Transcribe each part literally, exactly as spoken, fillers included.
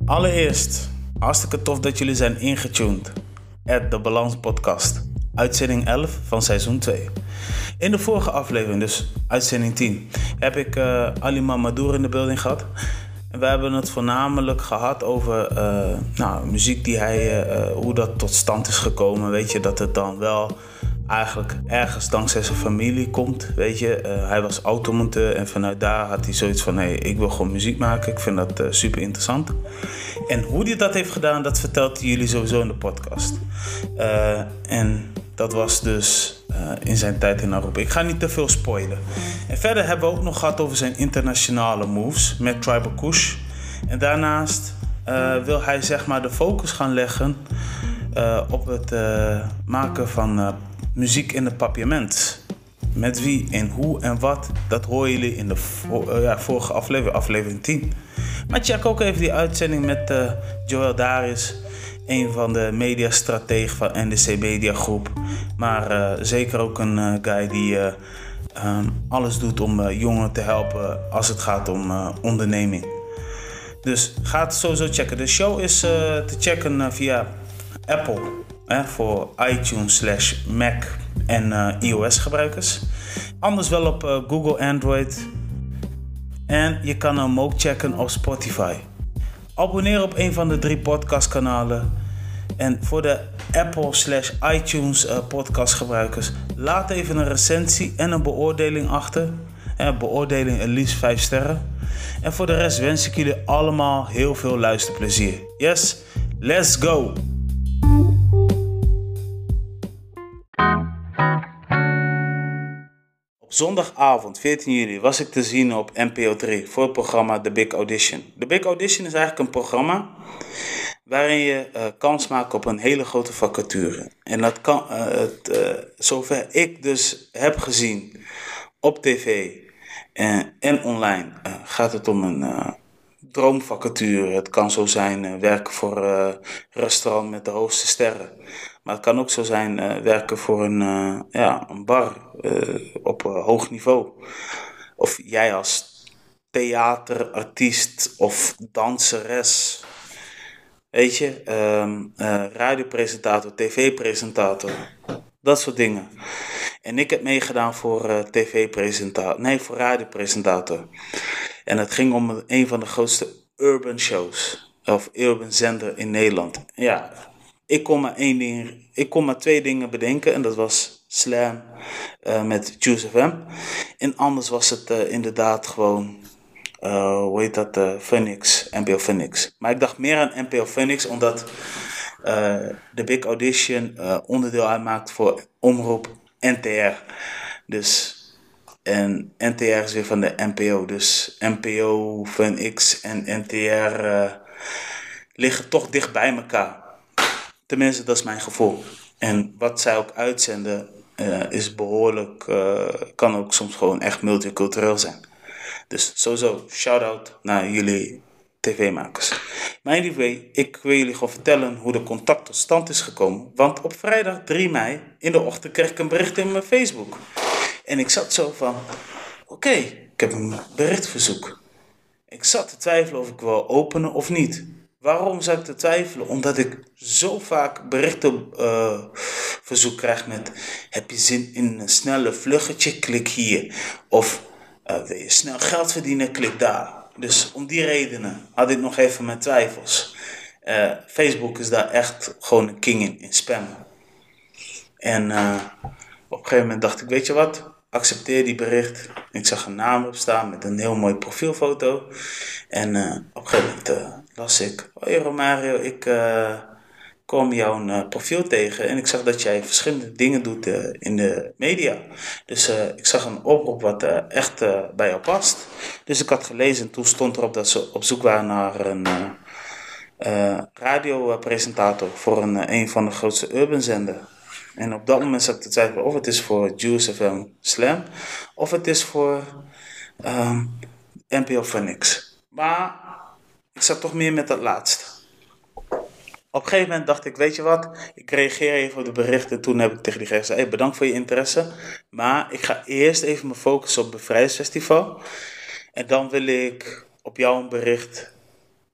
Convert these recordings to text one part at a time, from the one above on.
Allereerst, hartstikke tof dat jullie zijn ingetuned. At de Balans Podcast. Uitzending elf van seizoen twee. In de vorige aflevering, dus uitzending tien, heb ik uh, Ali Mamadou in de building gehad. En we hebben het voornamelijk gehad over uh, nou, muziek die hij, uh, hoe dat tot stand is gekomen. Weet je, dat het dan wel eigenlijk ergens dankzij zijn familie komt. Weet je, uh, hij was automonteur en vanuit daar had hij zoiets van: hey, ik wil gewoon muziek maken. Ik vind dat uh, super interessant. En hoe hij dat heeft gedaan, dat vertelt hij jullie sowieso in de podcast. Uh, en dat was dus uh, in zijn tijd in Aruba. Ik ga niet te veel spoilen. En verder hebben we ook nog gehad over zijn internationale moves met Tribal Kush. En daarnaast uh, wil hij zeg maar de focus gaan leggen uh, op het uh, maken van uh, muziek in het papiament. Met wie en hoe en wat, dat horen jullie in de vo- uh, ja, vorige aflevering, aflevering tien. Maar check ook even die uitzending met uh, Joel Daris, een van de mediastrategen van N D C Media Groep. Maar uh, zeker ook een uh, guy die uh, um, alles doet om uh, jongeren te helpen als het gaat om uh, onderneming. Dus ga het sowieso checken. De show is uh, te checken uh, via Apple eh, voor iTunes slash Mac en uh, iOS gebruikers. Anders wel op uh, Google Android. En je kan hem ook checken op Spotify. Abonneer op een van de drie podcastkanalen. En voor de Apple slash iTunes uh, podcastgebruikers, laat even een recensie en een beoordeling achter. Eh, beoordeling het liefst vijf sterren. En voor de rest wens ik jullie allemaal heel veel luisterplezier. Yes, let's go! Op zondagavond veertien juli was ik te zien op N P O drie voor het programma The Big Audition. The Big Audition is eigenlijk een programma waarin je uh, kans maakt op een hele grote vacature. En dat kan, uh, het, uh, zover ik dus heb gezien op tv en, en online, uh, gaat het om een uh, droomvacature. Het kan zo zijn uh, werken voor een uh, restaurant met de hoogste sterren. Maar het kan ook zo zijn uh, werken voor een, uh, ja, een bar uh, op uh, hoog niveau. Of jij als theaterartiest of danseres. Weet je, um, uh, radiopresentator, tv-presentator. Dat soort dingen. En ik heb meegedaan voor uh, tv-presentator. Nee, voor radiopresentator. En het ging om een van de grootste urban shows. Of urban zender in Nederland. Ja, ik kon maar één ding, ik kon maar twee dingen bedenken. En dat was Slam uh, met Juice F M. En anders was het uh, inderdaad gewoon, uh, hoe heet dat, uh, Phoenix, N P O Phoenix. Maar ik dacht meer aan N P O Phoenix, omdat uh, de Big Audition uh, onderdeel uitmaakt voor Omroep N T R. Dus, en N T R is weer van de N P O. Dus N P O, Phoenix en N T R uh, liggen toch dicht bij elkaar. Tenminste, dat is mijn gevoel. En wat zij ook uitzenden uh, is behoorlijk, uh, kan ook soms gewoon echt multicultureel zijn. Dus sowieso, shout-out naar jullie tv-makers. Maar anyway, ik wil jullie gewoon vertellen hoe de contact tot stand is gekomen. Want op vrijdag drie mei in de ochtend kreeg ik een bericht in mijn Facebook. En ik zat zo van, oké, okay, ik heb een berichtverzoek. Ik zat te twijfelen of ik wil openen of niet. Waarom zou ik te twijfelen? Omdat ik zo vaak berichtenverzoek uh, krijg met: heb je zin in een snelle vluggetje? Klik hier. Of uh, wil je snel geld verdienen? Klik daar. Dus om die redenen had ik nog even mijn twijfels. Uh, Facebook is daar echt gewoon een king in, in spammen. En uh, op een gegeven moment dacht ik, weet je wat? Accepteer die bericht. Ik zag een naam op staan met een heel mooi profielfoto. En uh, op een gegeven moment uh, las ik: hoi Romario, ik uh, kwam jouw uh, profiel tegen en ik zag dat jij verschillende dingen doet uh, in de media. Dus uh, ik zag een oproep wat uh, echt uh, bij jou past. Dus ik had gelezen en toen stond erop dat ze op zoek waren naar een uh, uh, radiopresentator voor een, uh, een van de grootste urban zender. En op dat moment zat ik te twijfelen of het is voor Juice F M Slam of het is voor um, N P O Phoenix. Maar ik zat toch meer met dat laatste. Op een gegeven moment dacht ik, weet je wat, ik reageer even op de berichten. Toen heb ik tegen die gezegd, hey, bedankt voor je interesse. Maar ik ga eerst even me focussen op het Bevrijdingsfestival. En dan wil ik op jou een bericht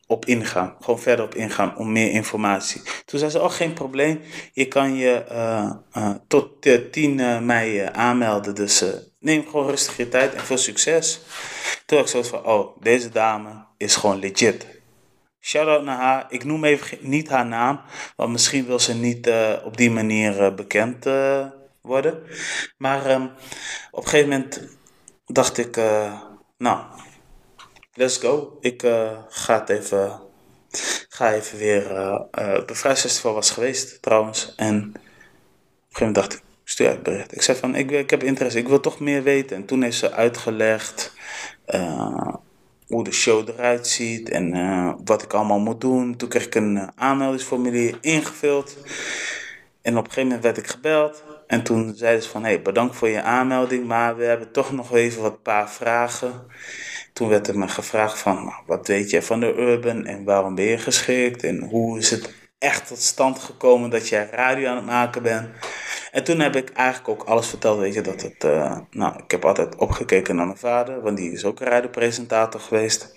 op ingaan. Gewoon verder op ingaan om meer informatie. Toen zei ze, oh geen probleem. Je kan je uh, uh, tot uh, tien mei uh, aanmelden. Dus uh, neem gewoon rustig je tijd en veel succes. Toen had ik zoiets van, oh deze dame is gewoon legit. Shout-out naar haar. Ik noem even niet haar naam. Want misschien wil ze niet uh, op die manier uh, bekend uh, worden. Maar um, op een gegeven moment dacht ik, uh, nou, let's go. Ik uh, ga het even, ga even weer, uh, uh, het bevrijdingsfestival was geweest trouwens. En op een gegeven moment dacht ik, stuur uit bericht. Ik zei van, ik, ik heb interesse, ik wil toch meer weten. En toen heeft ze uitgelegd uh, hoe de show eruit ziet en uh, wat ik allemaal moet doen. Toen kreeg ik een uh, aanmeldingsformulier ingevuld. En op een gegeven moment werd ik gebeld. En toen zeiden ze van, hé, hey, bedankt voor je aanmelding, maar we hebben toch nog even wat paar vragen. Toen werd er me gevraagd van, nou, wat weet je van de Urban en waarom ben je geschikt? En hoe is het echt tot stand gekomen dat jij radio aan het maken bent? En toen heb ik eigenlijk ook alles verteld, weet je, dat het, uh, nou, ik heb altijd opgekeken naar mijn vader, want die is ook een radiopresentator geweest.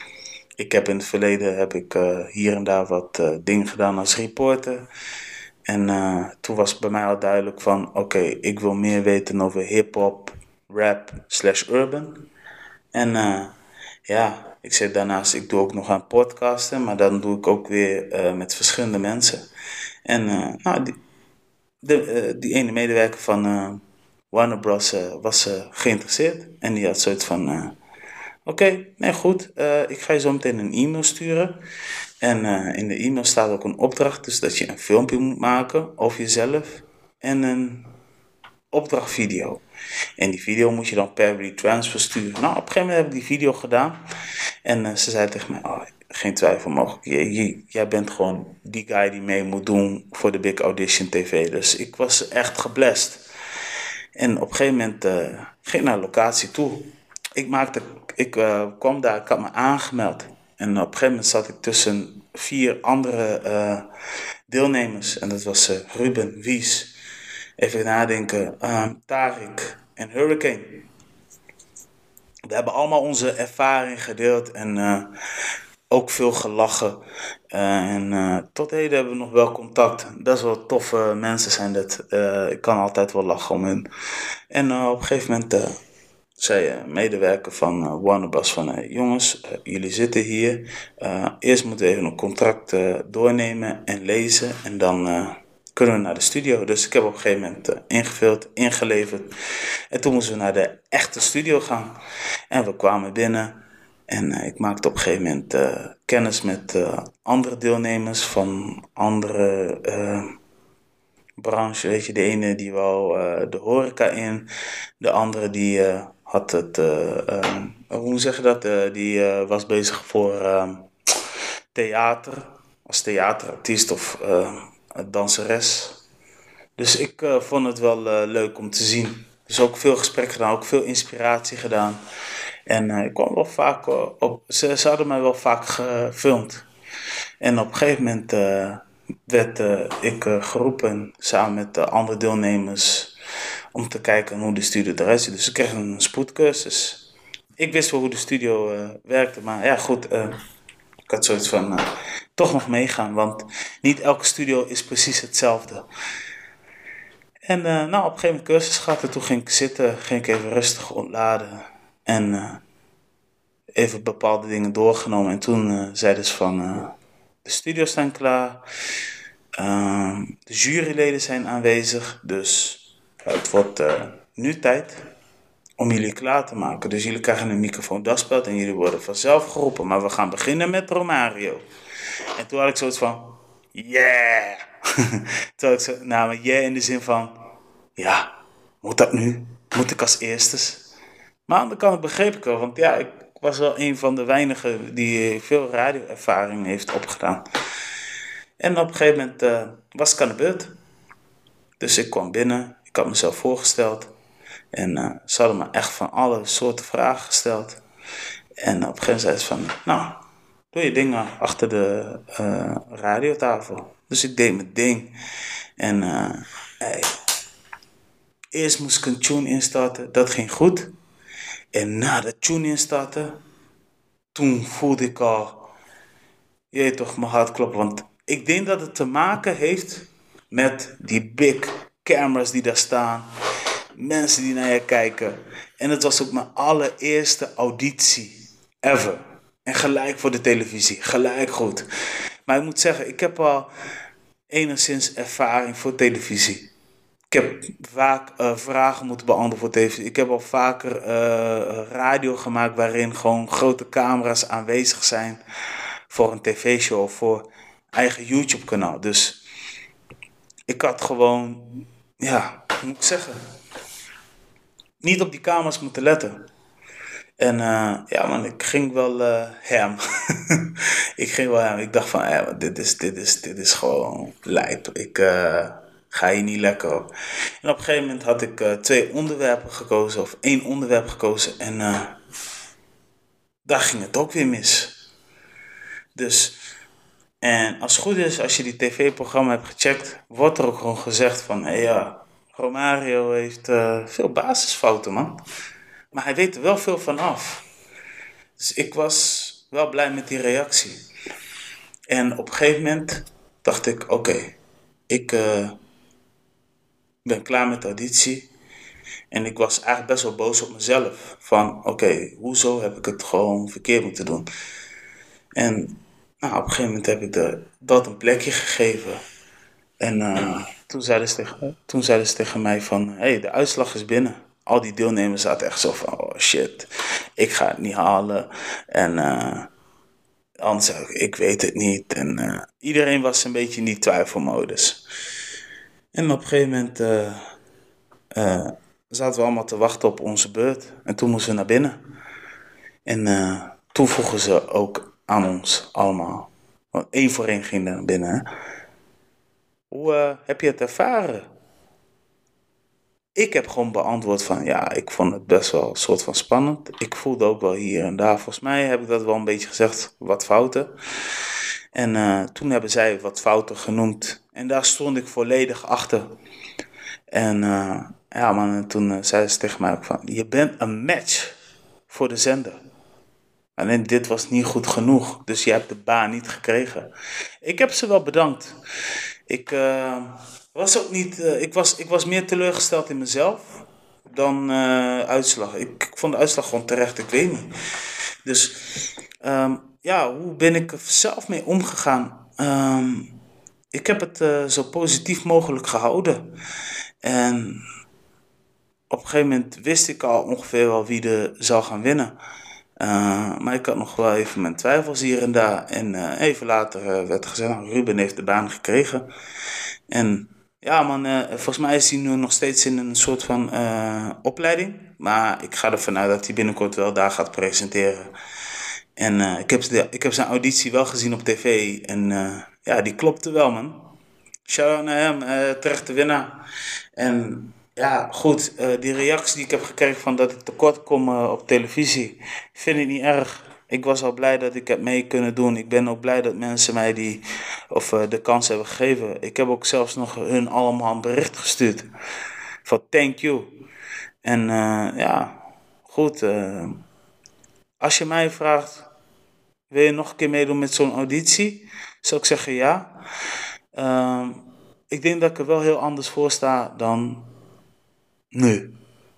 Ik heb in het verleden, heb ik uh, hier en daar wat uh, dingen gedaan als reporter. En uh, toen was het bij mij al duidelijk van, oké, okay, ik wil meer weten over hip-hop, rap, slash urban. En uh, ja, ik zeg daarnaast, ik doe ook nog aan podcasten, maar dan doe ik ook weer uh, met verschillende mensen. En uh, nou, die, de, uh, die ene medewerker van uh, Warner Bros. Uh, was uh, geïnteresseerd. En die had zoiets van, uh, oké, okay, nee goed, uh, ik ga je zo meteen een e-mail sturen. En uh, in de e-mail staat ook een opdracht, dus dat je een filmpje moet maken over jezelf en een opdrachtvideo. En die video moet je dan per retransfer sturen. Nou, op een gegeven moment heb ik die video gedaan. En uh, ze zei tegen mij, oh, geen twijfel mogelijk. J- j- jij bent gewoon die guy die mee moet doen voor de Big Audition T V. Dus ik was echt geblest. En op een gegeven moment uh, ging ik naar de locatie toe. Ik, maakte, ik uh, kwam daar, ik had me aangemeld. En op een gegeven moment zat ik tussen vier andere uh, deelnemers. En dat was uh, Ruben, Wies, even nadenken, uh, Tarik en Hurricane. We hebben allemaal onze ervaring gedeeld en uh, ook veel gelachen. Uh, en uh, tot heden hebben we nog wel contact. Best wel toffe mensen zijn dat. Uh, ik kan altijd wel lachen om hen. En uh, op een gegeven moment uh, zei een medewerker van uh, Warner Bros. Van uh, jongens, uh, jullie zitten hier. Uh, eerst moeten we even een contract uh, doornemen en lezen. En dan uh, kunnen we naar de studio. Dus ik heb op een gegeven moment uh, ingevuld, ingeleverd. En toen moesten we naar de echte studio gaan. En we kwamen binnen. En uh, ik maakte op een gegeven moment uh, kennis met uh, andere deelnemers van andere uh, branches. Weet je, de ene die wou uh, de horeca in. De andere die uh, had het, uh, uh, hoe zeg je dat? Uh, die uh, was bezig voor uh, theater. Als theaterartiest of uh, danseres. Dus ik uh, vond het wel uh, leuk om te zien. Dus ook veel gesprek gedaan, ook veel inspiratie gedaan. En uh, ik kwam wel vaak uh, op, ze, ze hadden mij wel vaak gefilmd. En op een gegeven moment uh, werd uh, ik uh, geroepen samen met de andere deelnemers om te kijken hoe de studio eruit ziet. Dus ik kreeg een spoedcursus. Ik wist wel hoe de studio uh, werkte, maar ja goed, uh, ik had zoiets van uh, toch nog meegaan, want niet elke studio is precies hetzelfde. En uh, nou, op een gegeven moment cursus gehad en toen ging ik zitten, ging ik even rustig ontladen. En uh, even bepaalde dingen doorgenomen. En toen uh, zeiden ze van, uh, de studio's staan klaar. Uh, de juryleden zijn aanwezig. Dus uh, het wordt uh, nu tijd om jullie klaar te maken. Dus jullie krijgen een microfoon dasspeld en jullie worden vanzelf geroepen. Maar we gaan beginnen met Romario. En toen had ik zoiets van, yeah! Toen had ik zo, nou, maar yeah in de zin van, ja, moet dat nu? Moet ik als eerstes? Maar aan de andere kant begreep ik wel, want ja, ik was wel een van de weinigen die veel radioervaring heeft opgedaan. En op een gegeven moment uh, was ik aan de beurt. Dus ik kwam binnen, ik had mezelf voorgesteld. En uh, ze hadden me echt van alle soorten vragen gesteld. En op een gegeven moment zei ze van, nou, doe je dingen achter de uh, radiotafel. Dus ik deed mijn ding. En uh, hey, eerst moest ik een tune instarten, dat ging goed. En na de tune instarten, toen voelde ik al, je weet toch, mijn hart klopt. Want ik denk dat het te maken heeft met die big cameras die daar staan. Mensen die naar je kijken. En het was ook mijn allereerste auditie ever. En gelijk voor de televisie. Gelijk goed. Maar ik moet zeggen, ik heb al enigszins ervaring voor televisie. Ik heb vaak uh, vragen moeten beantwoorden voor televisie. Ik heb al vaker uh, radio gemaakt waarin gewoon grote camera's aanwezig zijn voor een tv-show of voor eigen YouTube-kanaal. Dus ik had gewoon, ja, hoe moet ik zeggen, niet op die camera's moeten letten. En uh, ja man, ik ging wel uh, hem. ik ging wel hem. Ik dacht van, ja, dit, is, dit, is, dit is gewoon lijp. Ik uh, ga hier niet lekker op. En op een gegeven moment had ik uh, twee onderwerpen gekozen, of één onderwerp gekozen. En uh, daar ging het ook weer mis. Dus, en als het goed is, als je die tv-programma hebt gecheckt, wordt er ook gewoon gezegd van, hé hey, ja, Romario heeft uh, veel basisfouten, man. Maar hij weet er wel veel van af. Dus ik was wel blij met die reactie. En op een gegeven moment dacht ik, oké, okay, ik uh, ben klaar met de auditie. En ik was eigenlijk best wel boos op mezelf. Van, oké, okay, hoezo heb ik het gewoon verkeerd moeten doen? En nou, op een gegeven moment heb ik de, dat een plekje gegeven. En uh, toen, zeiden ze tegen, toen zeiden ze tegen mij van, hé, hey, de uitslag is binnen. Al die deelnemers zaten echt zo van, oh shit, ik ga het niet halen. En uh, anders zei ik, ik weet het niet. En uh, iedereen was een beetje in die twijfelmodus. En op een gegeven moment uh, uh, zaten we allemaal te wachten op onze beurt. En toen moesten we naar binnen. En uh, toen vroegen ze ook aan ons allemaal. Want één voor één ging naar binnen. Hè? Hoe uh, heb je het ervaren? Ik heb gewoon beantwoord van, ja, ik vond het best wel een soort van spannend. Ik voelde ook wel hier en daar. Volgens mij heb ik dat wel een beetje gezegd, wat fouten. En uh, toen hebben zij wat fouten genoemd. En daar stond ik volledig achter. En uh, ja man, en toen uh, zeiden ze tegen mij ook van, je bent een match voor de zender. Alleen dit was niet goed genoeg, dus je hebt de baan niet gekregen. Ik heb ze wel bedankt. Ik uh, was ook niet, uh, ik, was, ik was meer teleurgesteld in mezelf dan uh, uitslag. Ik, ik vond de uitslag gewoon terecht, ik weet niet. Dus um, ja, hoe ben ik er zelf mee omgegaan? Um, ik heb het uh, zo positief mogelijk gehouden. En op een gegeven moment wist ik al ongeveer wel wie er zou gaan winnen. Uh, maar ik had nog wel even mijn twijfels hier en daar. En uh, even later uh, werd gezegd, nou, Ruben heeft de baan gekregen. En ja man, uh, volgens mij is hij nu nog steeds in een soort van uh, opleiding. Maar ik ga ervan uit dat hij binnenkort wel daar gaat presenteren. En uh, ik, heb de, ik heb zijn auditie wel gezien op tv. En uh, ja, die klopte wel man. Shout-out naar hem, uh, terechte winnaar. En ja, goed, uh, die reactie die ik heb gekregen van dat ik tekort kom uh, op televisie, vind ik niet erg. Ik was al blij dat ik het mee kunnen doen. Ik ben ook blij dat mensen mij die, of, uh, de kans hebben gegeven. Ik heb ook zelfs nog hun allemaal een bericht gestuurd. Van thank you. En uh, ja, goed. Uh, als je mij vraagt, wil je nog een keer meedoen met zo'n auditie? Zou ik zeggen ja. Uh, ik denk dat ik er wel heel anders voor sta dan nu.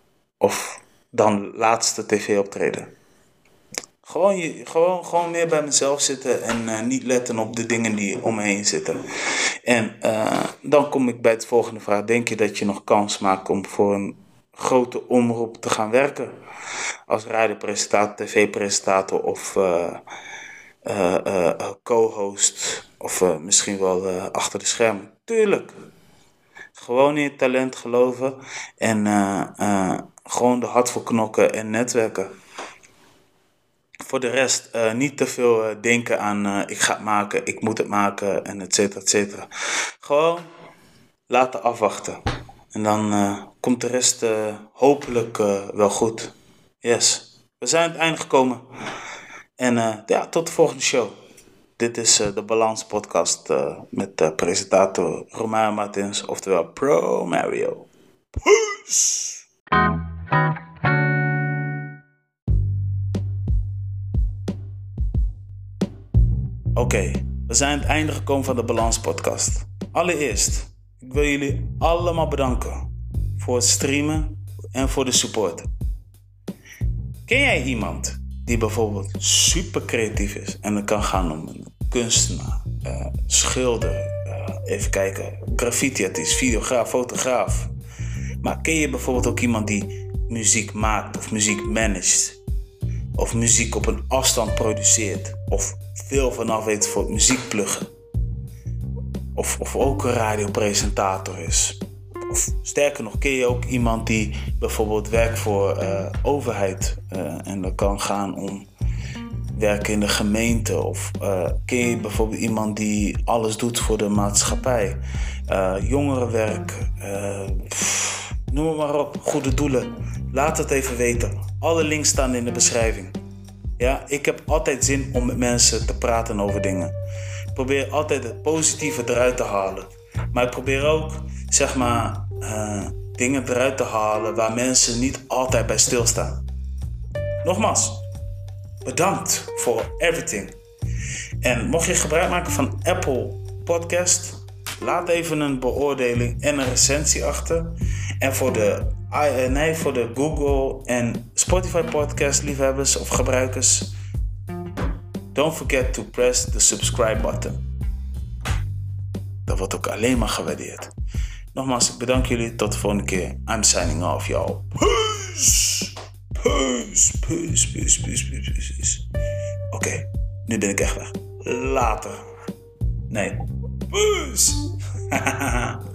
Of dan laatste tv-optreden. Gewoon, je, gewoon, gewoon meer bij mezelf zitten en uh, niet letten op de dingen die om me heen zitten. En uh, dan kom ik bij het volgende vraag. Denk je dat je nog kans maakt om voor een grote omroep te gaan werken? Als radiopresentator, tv-presentator of uh, uh, uh, co-host. Of uh, misschien wel uh, achter de schermen. Tuurlijk. Gewoon in je talent geloven. En uh, uh, gewoon er hard voor knokken en netwerken. Voor de rest uh, niet te veel uh, denken aan uh, ik ga het maken, ik moet het maken en et cetera, et cetera. Gewoon laten afwachten. En dan uh, komt de rest uh, hopelijk uh, wel goed. Yes. We zijn aan het einde gekomen. En uh, ja, tot de volgende show. Dit is uh, de Balans podcast uh, met uh, presentator Romario Martins, oftewel Pro Mario. Peace! Oké, we zijn aan het einde gekomen van de Balans Podcast. Allereerst, ik wil jullie allemaal bedanken voor het streamen en voor de support. Ken jij iemand die bijvoorbeeld super creatief is en het kan gaan om een kunstenaar, uh, schilder, uh, even kijken, graffiti-artiest, videograaf, fotograaf. Maar ken je bijvoorbeeld ook iemand die muziek maakt of muziek managt? Of muziek op een afstand produceert? Of veel vanaf weet voor het muziekpluggen? Of, of ook een radiopresentator is? Of sterker nog, ken je ook iemand die bijvoorbeeld werkt voor uh, overheid? Uh, en dat kan gaan om werken in de gemeente. Of uh, ken je bijvoorbeeld iemand die alles doet voor de maatschappij? Uh, jongerenwerk, uh, pff, noem het maar op, goede doelen. Laat het even weten. Alle links staan in de beschrijving. Ja, ik heb altijd zin om met mensen te praten over dingen. Ik probeer altijd het positieve eruit te halen. Maar ik probeer ook, zeg maar, uh, dingen eruit te halen waar mensen niet altijd bij stilstaan. Nogmaals, bedankt voor everything. En mocht je gebruik maken van Apple Podcast, laat even een beoordeling en een recensie achter. En voor de, uh, nee, voor de Google en Spotify podcast liefhebbers of gebruikers, don't forget to press the subscribe button. Dat wordt ook alleen maar gewaardeerd. Nogmaals, ik bedank jullie. Tot de volgende keer. I'm signing off, y'all. Peace! Peace, peace, peace, peace, peace, peace. Oké, okay, nu ben ik echt weg. Later. Nee. Peace!